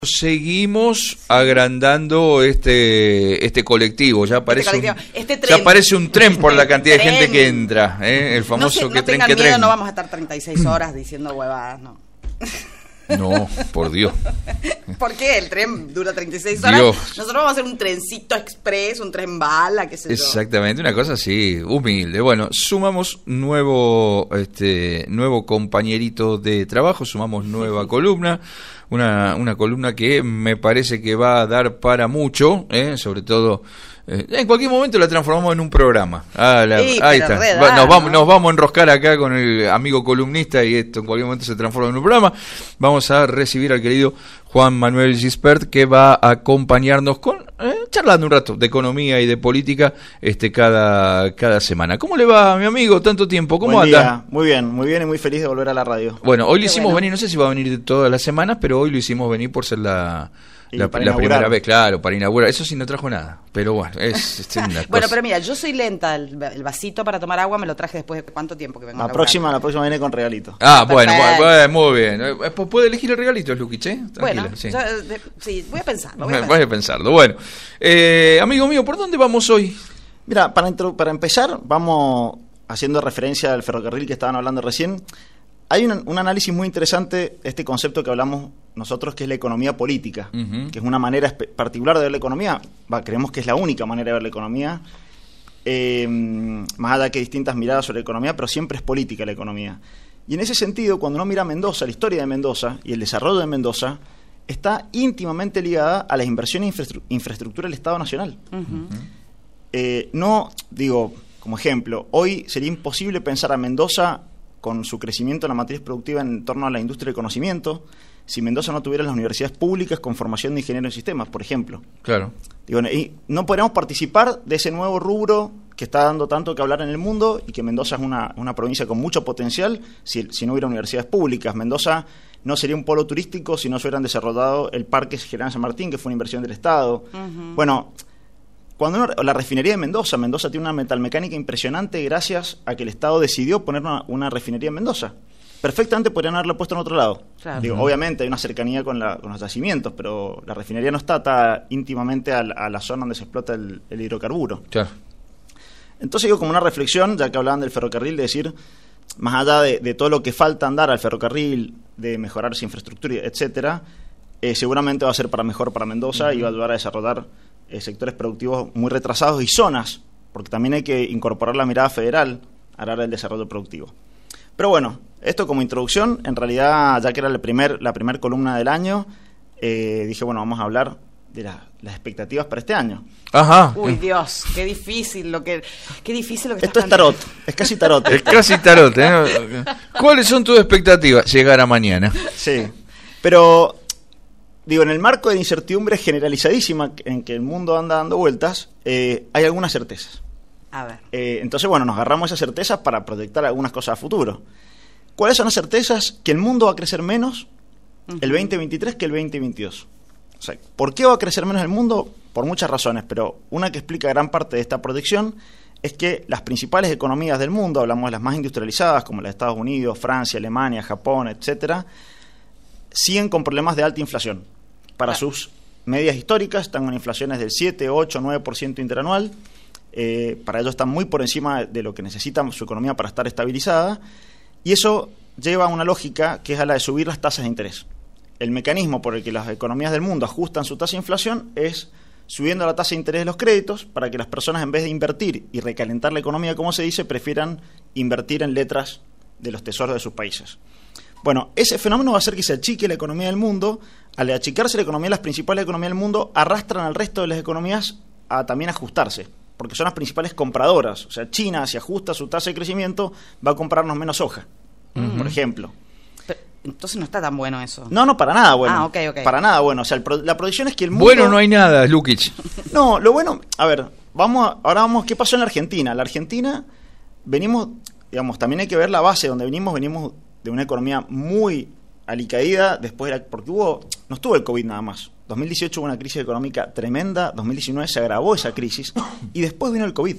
Seguimos agrandando este colectivo, ya parece ya parece un tren por la cantidad de gente que entra, el famoso no tren. No vamos a estar 36 horas diciendo huevadas, no. No, por Dios. ¿Por qué? El tren dura 36 horas. Dios. Nosotros vamos a hacer un trencito express, un tren bala, qué sé yo. Exactamente, una cosa así, humilde. Bueno, sumamos nuevo compañerito de trabajo, sumamos nueva columna, una columna que me parece que va a dar para mucho, sobre todo. En cualquier momento la transformamos en un programa. Ahí está. Nos vamos a enroscar acá con el amigo columnista y esto en cualquier momento se transforma en un programa. Vamos a recibir al querido Juan Manuel Gispert, que va a acompañarnos charlando un rato de economía y de política cada semana. ¿Cómo le va, mi amigo? Tanto tiempo, ¿cómo Buen anda? Día. Muy bien y muy feliz de volver a la radio. Bueno, hoy lo hicimos venir, no sé si va a venir todas las semanas, pero hoy lo hicimos venir por ser la primera vez, claro, para inaugurar. Eso sí no trajo nada, pero bueno, es una cosa. Bueno, pero mira, yo soy lenta, el vasito para tomar agua me lo traje después de cuánto tiempo que vengo a La próxima viene con regalito. Bueno, muy bien. Pues puede elegir el regalito, Luquic, Tranquila, bueno, sí. Voy a pensarlo. Voy a pensarlo. Bueno, amigo mío, ¿por dónde vamos hoy? Mira, para empezar, vamos haciendo referencia al ferrocarril que estaban hablando recién. Hay un análisis muy interesante, este concepto que hablamos nosotros, que es la economía política, que es una manera particular de ver la economía. Creemos que es la única manera de ver la economía, más allá que distintas miradas sobre la economía, pero siempre es política la economía. Y en ese sentido, cuando uno mira Mendoza, la historia de Mendoza y el desarrollo de Mendoza, está íntimamente ligada a las inversiones en infraestructura del Estado Nacional. No, digo, como ejemplo, hoy sería imposible pensar a Mendoza con su crecimiento en la matriz productiva en torno a la industria del conocimiento, si Mendoza no tuviera las universidades públicas con formación de ingenieros de sistemas, por ejemplo. Claro. Digo, y no podríamos participar de ese nuevo rubro que está dando tanto que hablar en el mundo y que Mendoza es una provincia con mucho potencial si no hubiera universidades públicas. Mendoza no sería un polo turístico si no se hubieran desarrollado el Parque General San Martín, que fue una inversión del Estado. Bueno, la refinería de Mendoza tiene una metalmecánica impresionante gracias a que el Estado decidió poner una refinería en Mendoza. Perfectamente podrían haberla puesto en otro lado. Claro. Digo, obviamente hay una cercanía con los yacimientos, pero la refinería no está tan íntimamente a la zona donde se explota el hidrocarburo. Claro. Entonces digo, como una reflexión, ya que hablaban del ferrocarril, de decir, más allá de todo lo que falta andar al ferrocarril, de mejorar su infraestructura, etcétera, seguramente va a ser para mejor para Mendoza y va a ayudar a desarrollar sectores productivos muy retrasados y zonas, porque también hay que incorporar la mirada federal a la hora del desarrollo productivo. Pero bueno, esto como introducción, en realidad, ya que era la primer columna del año, dije, bueno, vamos a hablar de las expectativas para este año. Ajá. Uy, Dios, qué difícil lo que Esto es tarot, es casi tarot. Es casi tarot, ¿Cuáles son tus expectativas? Llegar a mañana. Sí, pero digo, en el marco de la incertidumbre generalizadísima en que el mundo anda dando vueltas, hay algunas certezas. A ver. Entonces, bueno, nos agarramos esas certezas para proyectar algunas cosas a futuro. ¿Cuáles son las certezas? Que el mundo va a crecer menos el 2023 que el 2022. O sea, ¿por qué va a crecer menos el mundo? Por muchas razones, pero una que explica gran parte de esta proyección es que las principales economías del mundo, hablamos de las más industrializadas, como las de Estados Unidos, Francia, Alemania, Japón, etcétera, siguen con problemas de alta inflación. Para sus medias históricas están con inflaciones del 7, 8, 9% interanual. Para ellos están muy por encima de lo que necesita su economía para estar estabilizada. Y eso lleva a una lógica que es a la de subir las tasas de interés. El mecanismo por el que las economías del mundo ajustan su tasa de inflación es subiendo la tasa de interés de los créditos para que las personas, en vez de invertir y recalentar la economía, como se dice, prefieran invertir en letras de los tesoros de sus países. Bueno, ese fenómeno va a hacer que se achique la economía del mundo. Al achicarse la economía, las principales economías del mundo arrastran al resto de las economías a también ajustarse, porque son las principales compradoras. O sea, China, si ajusta su tasa de crecimiento, va a comprarnos menos soja, por ejemplo. Pero, entonces no está tan bueno eso. No, para nada bueno. Ok. Para nada bueno. O sea, la proyección es que el mundo... Bueno, no hay nada, Luquic. No, lo bueno... A ver, ahora vamos, ¿qué pasó en la Argentina? La Argentina, venimos, digamos, también hay que ver la base donde venimos de una economía muy alicaída porque no estuvo el COVID nada más. 2018 hubo una crisis económica tremenda, 2019 se agravó esa crisis y después vino el COVID.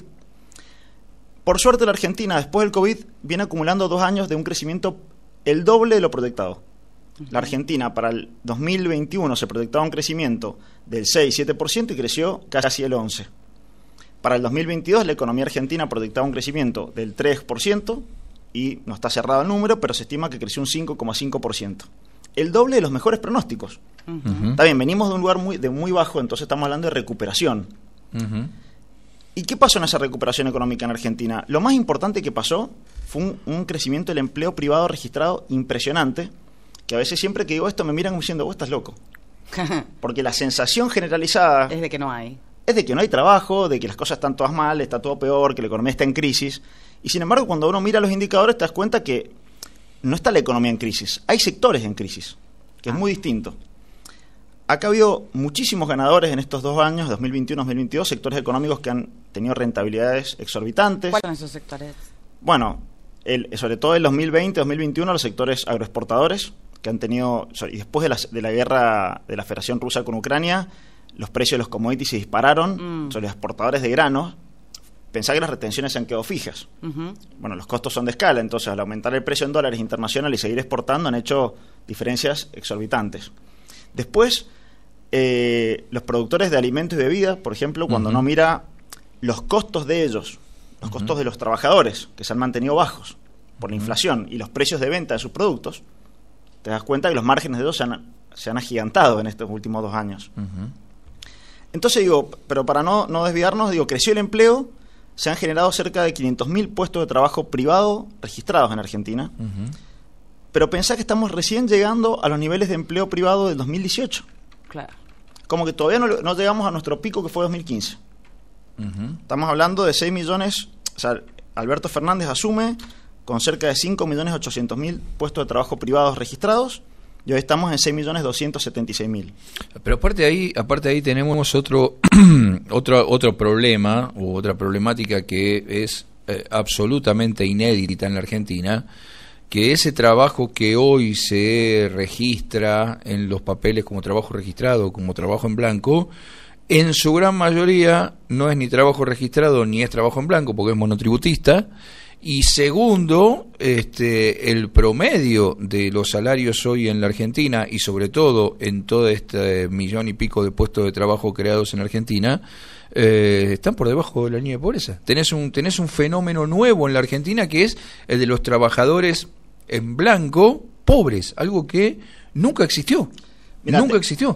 Por suerte la Argentina, después del COVID, viene acumulando 2 años de un crecimiento el doble de lo proyectado. La Argentina para el 2021 se proyectaba un crecimiento del 6-7% y creció casi el 11%. Para el 2022 la economía argentina proyectaba un crecimiento del 3% y no está cerrado el número, pero se estima que creció un 5,5%. El doble de los mejores pronósticos. Está bien, venimos de un lugar muy bajo, entonces estamos hablando de recuperación. ¿Y qué pasó en esa recuperación económica en Argentina? Lo más importante que pasó fue un crecimiento del empleo privado registrado impresionante, que a veces siempre que digo esto me miran diciendo, vos estás loco. Porque la sensación generalizada es de que no hay. Es de que no hay trabajo, de que las cosas están todas mal, está todo peor, que la economía está en crisis. Y sin embargo, cuando uno mira los indicadores te das cuenta que no está la economía en crisis. Hay sectores en crisis, que es muy distinto. Acá ha habido muchísimos ganadores en estos 2 años, 2021-2022, sectores económicos que han tenido rentabilidades exorbitantes. ¿Cuáles son esos sectores? Bueno, sobre todo en 2020-2021 los sectores agroexportadores, que han tenido, y después de la guerra de la Federación Rusa con Ucrania, los precios de los commodities se dispararon, sobre los exportadores de granos. Pensá que las retenciones se han quedado fijas. Bueno, los costos son de escala, entonces al aumentar el precio en dólares internacionales y seguir exportando han hecho diferencias exorbitantes. Después, los productores de alimentos y bebidas, por ejemplo, cuando uno mira los costos de ellos, los costos de los trabajadores, que se han mantenido bajos por la inflación, y los precios de venta de sus productos, te das cuenta que los márgenes de ellos se han agigantado en estos últimos 2 años. Entonces digo, pero para no desviarnos, digo, creció el empleo, se han generado cerca de 500.000 puestos de trabajo privado registrados en Argentina, pero pensá que estamos recién llegando a los niveles de empleo privado del 2018. Claro. Como que todavía no llegamos a nuestro pico que fue 2015. Estamos hablando de 6 millones, o sea, Alberto Fernández asume con cerca de 5.800.000 puestos de trabajo privados registrados, y hoy estamos en 6.276.000. Pero aparte de ahí tenemos otro problema, o otra problemática que es absolutamente inédita en la Argentina, que ese trabajo que hoy se registra en los papeles como trabajo registrado, como trabajo en blanco, en su gran mayoría no es ni trabajo registrado ni es trabajo en blanco porque es monotributista. Y segundo, el promedio de los salarios hoy en la Argentina, y sobre todo en todo este 1,5 millones de puestos de trabajo creados en Argentina, están por debajo de la línea de pobreza. Tenés un fenómeno nuevo en la Argentina, que es el de los trabajadores en blanco pobres, algo que nunca existió. Nunca existió.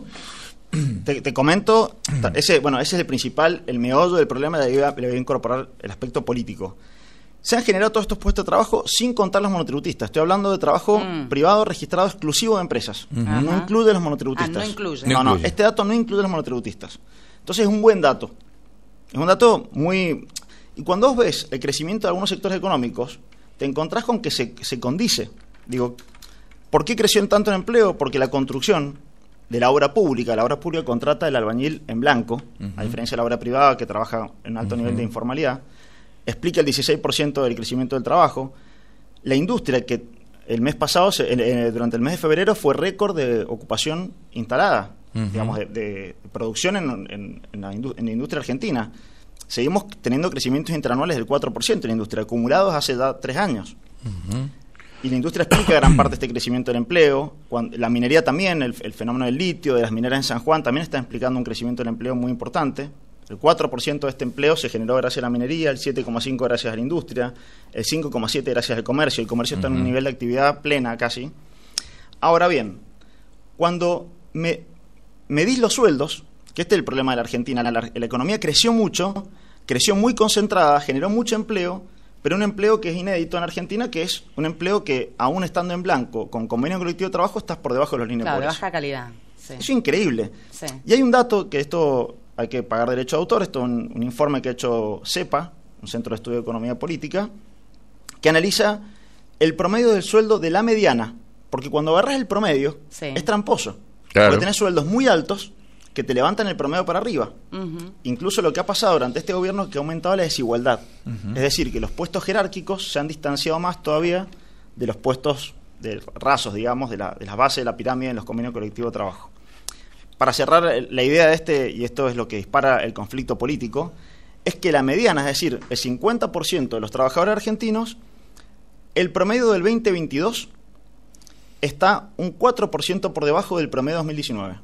Te comento, ese es el meollo del problema, le voy a incorporar el aspecto político. Se han generado todos estos puestos de trabajo sin contar los monotributistas. Estoy hablando de trabajo privado registrado exclusivo de empresas. No incluye los monotributistas. No incluye. No, este dato no incluye los monotributistas. Entonces es un buen dato. Es un dato muy... Y cuando vos ves el crecimiento de algunos sectores económicos, te encontrás con que se condice. Digo, ¿por qué creció tanto en empleo? Porque la construcción de la obra pública contrata el albañil en blanco, a diferencia de la obra privada que trabaja en alto nivel de informalidad, explica el 16% del crecimiento del trabajo. La industria, que el mes pasado, durante el mes de febrero, fue récord de ocupación instalada, digamos, de producción en la industria argentina. Seguimos teniendo crecimientos interanuales del 4% en la industria, acumulados hace ya 3 años. Y la industria explica gran parte de este crecimiento del empleo. La minería también, el fenómeno del litio, de las mineras en San Juan, también está explicando un crecimiento del empleo muy importante. El 4% de este empleo se generó gracias a la minería, el 7,5% gracias a la industria, el 5,7% gracias al comercio. El comercio está en un nivel de actividad plena casi. Ahora bien, cuando medís los sueldos, que este es el problema de la Argentina, la economía creció mucho, creció muy concentrada, generó mucho empleo, pero un empleo que es inédito en Argentina, que es un empleo que, aún estando en blanco, con convenio colectivo de trabajo, estás por debajo de los líneas de pobreza. De baja calidad. Sí. Eso es increíble. Sí. Y hay un dato que esto... hay que pagar derecho de autor. Esto es un informe que ha hecho CEPA, un Centro de Estudio de Economía Política, que analiza el promedio del sueldo de la mediana, porque cuando agarras el promedio es tramposo, porque tenés sueldos muy altos que te levantan el promedio para arriba. Incluso lo que ha pasado durante este gobierno es que ha aumentado la desigualdad, es decir, que los puestos jerárquicos se han distanciado más todavía de los puestos rasos, digamos, de las bases de la pirámide en los convenios colectivos de trabajo. Para cerrar la idea de y esto es lo que dispara el conflicto político, es que la mediana, es decir, el 50% de los trabajadores argentinos, el promedio del 2022 está un 4% por debajo del promedio 2019.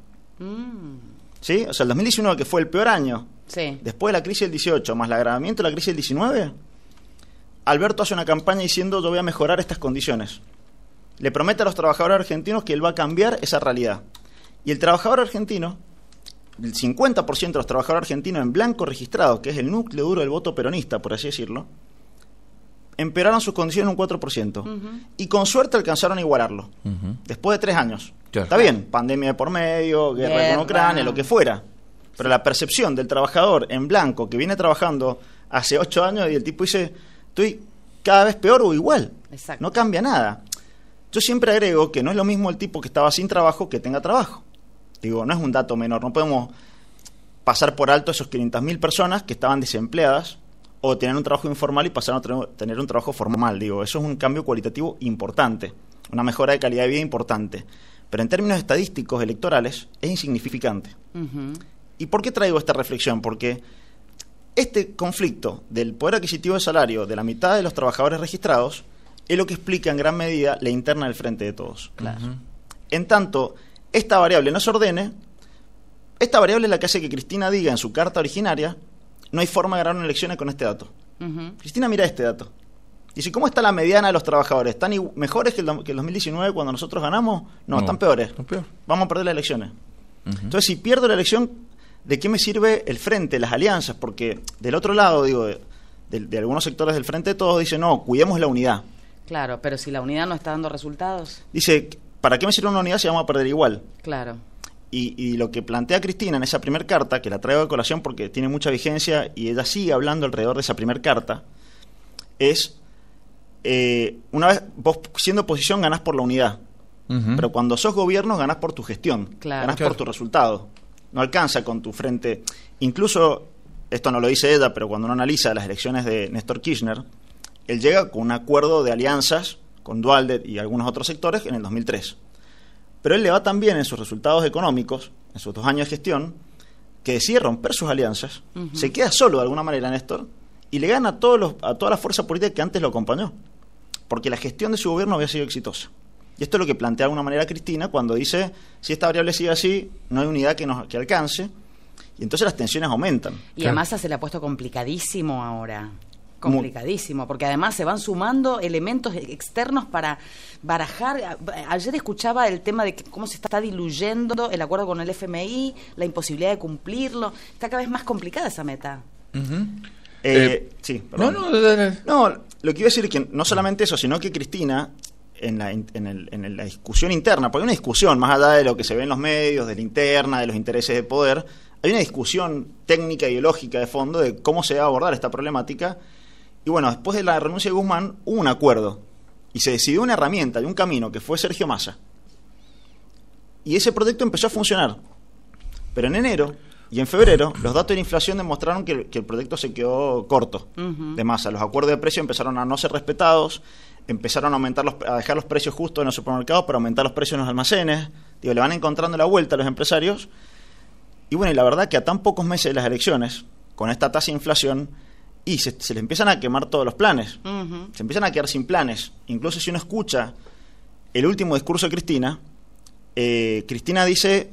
¿Sí? O sea, el 2019, que fue el peor año, después de la crisis del 18, más el agravamiento de la crisis del 19, Alberto hace una campaña diciendo: yo voy a mejorar estas condiciones. Le promete a los trabajadores argentinos que él va a cambiar esa realidad. Y el trabajador argentino, el 50% de los trabajadores argentinos en blanco registrados, que es el núcleo duro del voto peronista, por así decirlo, empeoraron sus condiciones un 4%. Y con suerte alcanzaron a igualarlo. Después de 3 años. Claro. Está bien, pandemia de por medio, guerra con Ucrania, lo que fuera. Pero la percepción del trabajador en blanco que viene trabajando hace 8 años y el tipo dice: estoy cada vez peor o igual. Exacto. No cambia nada. Yo siempre agrego que no es lo mismo el tipo que estaba sin trabajo que tenga trabajo. Digo, no es un dato menor. No podemos pasar por alto esos 500.000 personas que estaban desempleadas o tenían un trabajo informal y pasaron a tener un trabajo formal. Digo, eso es un cambio cualitativo importante, una mejora de calidad de vida importante. Pero en términos estadísticos electorales es insignificante. ¿Y por qué traigo esta reflexión? Porque este conflicto del poder adquisitivo de salario de la mitad de los trabajadores registrados es lo que explica en gran medida la interna del Frente de Todos. Claro. En tanto, esta variable no se ordene, esta variable es la que hace que Cristina diga en su carta originaria: no hay forma de ganar una elección con este dato. Cristina mira este dato. Dice: ¿cómo está la mediana de los trabajadores? ¿Están mejores que el 2019 cuando nosotros ganamos? No, están peores. Vamos a perder las elecciones. Entonces, si pierdo la elección, ¿de qué me sirve el Frente, las alianzas? Porque del otro lado, digo, de algunos sectores del Frente de Todos dicen: no, cuidemos la unidad. Claro, pero si la unidad no está dando resultados. Dice: ¿para qué me sirve una unidad si vamos a perder igual? Claro. Y lo que plantea Cristina en esa primera carta, que la traigo de colación porque tiene mucha vigencia y ella sigue hablando alrededor de esa primera carta, es: una vez vos siendo oposición ganás por la unidad, pero cuando sos gobierno ganás por tu gestión, ganás por tu resultado. No alcanza con tu frente. Incluso, esto no lo dice ella, pero cuando uno analiza las elecciones de Néstor Kirchner, él llega con un acuerdo de alianzas con Duhalde y algunos otros sectores en el 2003. Pero él le va tan bien en sus resultados económicos, en sus 2 años de gestión, que decide romper sus alianzas, se queda solo de alguna manera Néstor, y le gana a toda la fuerza política que antes lo acompañó, porque la gestión de su gobierno había sido exitosa. Y esto es lo que plantea de alguna manera Cristina cuando dice: si esta variable sigue así, no hay unidad que alcance, y entonces las tensiones aumentan. Y a Massa se le ha puesto complicadísimo ahora. Complicadísimo, porque además se van sumando elementos externos para barajar. Ayer escuchaba el tema de cómo se está diluyendo el acuerdo con el FMI, la imposibilidad de cumplirlo. Está cada vez más complicada esa meta. Sí, perdón. No, lo que iba a decir es que no solamente eso, sino que Cristina, en la discusión interna, porque hay una discusión más allá de lo que se ve en los medios, de la interna, de los intereses de poder, hay una discusión técnica, ideológica de fondo de cómo se va a abordar esta problemática. Y bueno, después de la renuncia de Guzmán hubo un acuerdo y se decidió una herramienta y un camino que fue Sergio Massa. Y ese proyecto empezó a funcionar. Pero en enero y en febrero los datos de inflación demostraron que el proyecto se quedó corto de Massa. Los acuerdos de precio empezaron a no ser respetados, empezaron a dejar los precios justos en los supermercados para aumentar los precios en los almacenes. Digo, le van encontrando la vuelta a los empresarios. Y bueno, y la verdad que a tan pocos meses de las elecciones, con esta tasa de inflación, y se le empiezan a quemar todos los planes. Se empiezan a quedar sin planes. Incluso si uno escucha el último discurso de Cristina, Cristina dice,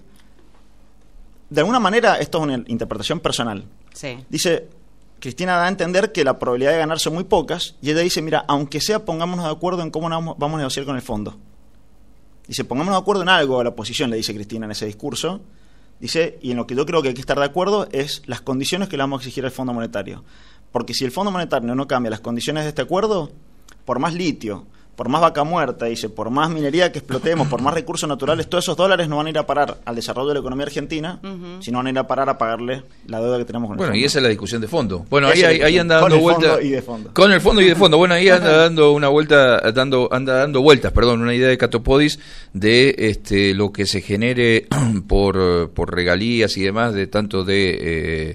de alguna manera, esto es una interpretación personal. Dice, Cristina da a entender que la probabilidad de ganar son muy pocas, y ella dice: mira, aunque sea, pongámonos de acuerdo en cómo vamos a negociar con el fondo. Dice, pongámonos de acuerdo en algo a la oposición, le dice Cristina en ese discurso. Dice, y en lo que yo creo que hay que estar de acuerdo es las condiciones que le vamos a exigir al Fondo Monetario. Porque si el Fondo Monetario no cambia las condiciones de este acuerdo, por más litio, por más vaca muerta, dice, por más minería que explotemos, por más recursos naturales, todos esos dólares no van a ir a parar al desarrollo de la economía argentina, sino van a ir a parar a pagarle la deuda que tenemos con el fondo. Bueno, y esa es la discusión de fondo. Bueno, ahí anda dando vueltas. Con el fondo y de fondo. Bueno, ahí anda dando una vuelta, anda dando vueltas, una idea de Catopodis de lo que se genere por regalías y demás, de tanto de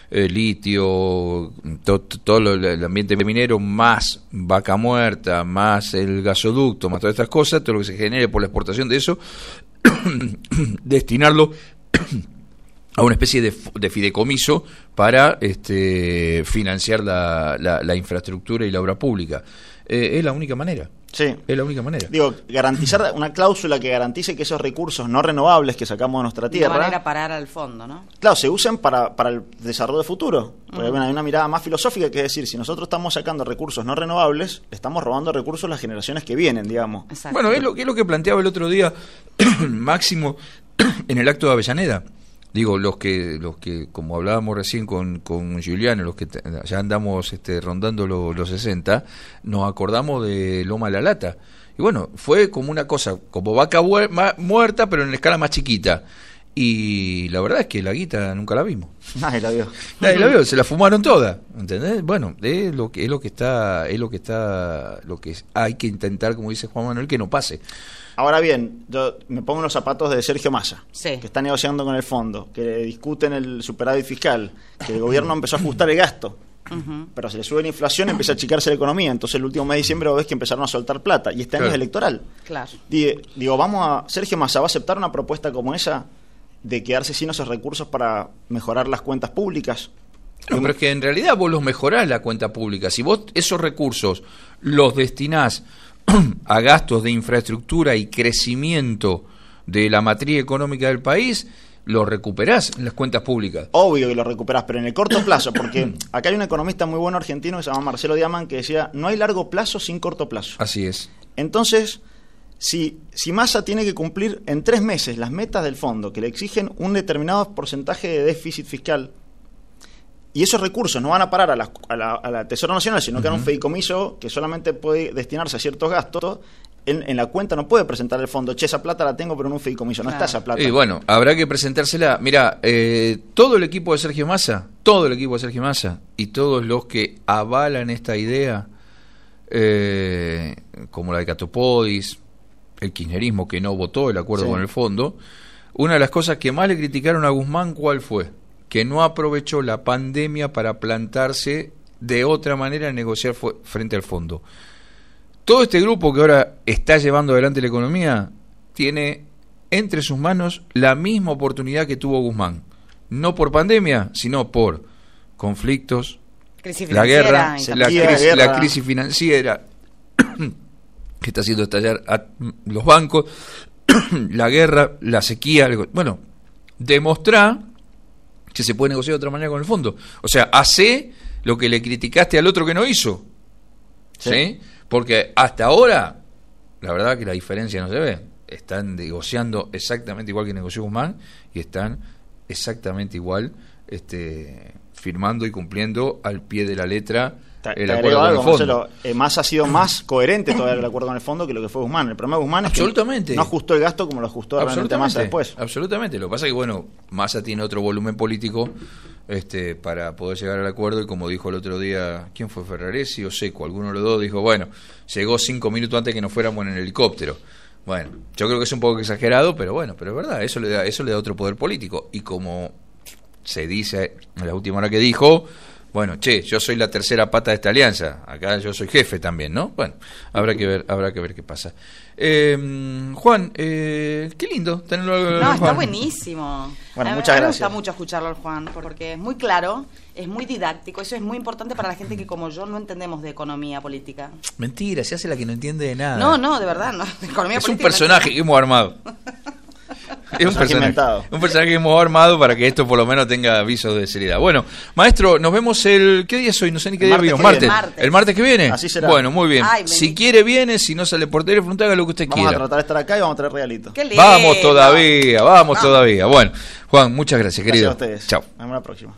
litio, todo el ambiente minero, más vaca muerta, más el gasoducto, más todas estas cosas, todo lo que se genere por la exportación de eso, destinarlo a una especie de fideicomiso para financiar la infraestructura y la obra pública. es la única manera. Sí. Es la única manera. Digo, garantizar una cláusula que garantice que esos recursos no renovables que sacamos de nuestra tierra... De manera parar al fondo, ¿no? Claro, se usen para el desarrollo de futuro. Porque hay una mirada más filosófica, que es decir, si nosotros estamos sacando recursos no renovables, le estamos robando recursos a las generaciones que vienen, digamos. Exacto. Bueno, es lo que planteaba el otro día Máximo en el acto de Avellaneda. Digo, los que como hablábamos recién con Giuliano, los que ya andamos rondando los 60, nos acordamos de Loma de la Lata. Y bueno, fue como una cosa, como vaca muerta, pero en escala más chiquita. Y la verdad es que la guita nunca la vimos. Nadie la vio. Nadie la vio, se la fumaron toda, ¿entendés? Bueno, es lo que hay que intentar, como dice Juan Manuel, que no pase. Ahora bien, yo me pongo en los zapatos de Sergio Massa, sí, que está negociando con el fondo, que discuten el superávit fiscal, que el gobierno empezó a ajustar el gasto, pero se le sube la inflación, empieza a achicarse la economía. Entonces el último mes de diciembre ves que empezaron a soltar plata, y este año es electoral. Claro. Digo, Sergio Massa va a aceptar una propuesta como esa de quedarse sin esos recursos para mejorar las cuentas públicas. No, pero es que en realidad vos los mejorás la cuenta pública. Si vos esos recursos los destinás a gastos de infraestructura y crecimiento de la matriz económica del país, los recuperás en las cuentas públicas. Obvio que lo recuperás, pero en el corto plazo, porque acá hay un economista muy bueno argentino que se llama Marcelo Diamant, que decía, no hay largo plazo sin corto plazo. Así es. Entonces, si Massa tiene que cumplir en 3 meses las metas del fondo, que le exigen un determinado porcentaje de déficit fiscal, y esos recursos no van a parar a la Tesoro Nacional, sino que a un fideicomiso que solamente puede destinarse a ciertos gastos, en la cuenta no puede presentar el fondo, esa plata la tengo, pero en un fideicomiso no está esa plata. Y bueno, habrá que presentársela. Mirá, todo el equipo de Sergio Massa y todos los que avalan esta idea, como la de Catopodis, el kirchnerismo que no votó el acuerdo con el fondo, una de las cosas que más le criticaron a Guzmán, ¿cuál fue? Que no aprovechó la pandemia para plantarse de otra manera en negociar frente al fondo. Todo este grupo que ahora está llevando adelante la economía tiene entre sus manos la misma oportunidad que tuvo Guzmán. No por pandemia, sino por conflictos, la guerra, la crisis financiera que está haciendo estallar a los bancos, la guerra, la sequía. Bueno, demostrá que se puede negociar de otra manera con el fondo. O sea, hace lo que le criticaste al otro que no hizo. ¿Sí? Porque hasta ahora, la verdad que la diferencia no se ve. Están negociando exactamente igual que negoció Guzmán y están exactamente igual firmando y cumpliendo al pie de la letra el acuerdo con el fondo. Marcelo, Massa ha sido más coherente todavía el acuerdo con el fondo que lo que fue Guzmán. El problema de Guzmán es que no ajustó el gasto como lo ajustó realmente Massa después. Absolutamente. Lo que pasa es que, bueno, Massa tiene otro volumen político para poder llegar al acuerdo, y como dijo el otro día, ¿quién fue? Ferraresi o Seco, alguno de los dos dijo, bueno, llegó 5 minutos antes que nos fuéramos en el helicóptero. Bueno, yo creo que es un poco exagerado, pero bueno, pero es verdad, eso le da otro poder político. Y como se dice en la última hora que dijo, bueno, yo soy la tercera pata de esta alianza, acá yo soy jefe también, ¿no? Bueno, habrá que ver qué pasa. Juan, qué lindo tenerlo. No, está buenísimo. Bueno, muchas gracias. Me gusta mucho escucharlo al Juan, porque es muy claro, es muy didáctico, eso es muy importante para la gente que como yo no entendemos de economía política. Mentira, se hace la que no entiende de nada. No, de verdad, no. De economía es política un personaje que hemos armado. Es un personaje que hemos armado para que esto por lo menos tenga aviso de seriedad. Bueno, maestro, nos vemos ¿qué día es hoy? No sé ni qué día vimos. ¿Martes? ¿El martes que viene? Así será. Bueno, muy bien. Si quiere viene, si no sale por teléfono, haga lo que usted quiera. Vamos a tratar de estar acá y vamos a traer regalito. Vamos todavía. Bueno, Juan, muchas gracias, querido. Gracias a ustedes. Chao. Nos vemos la próxima.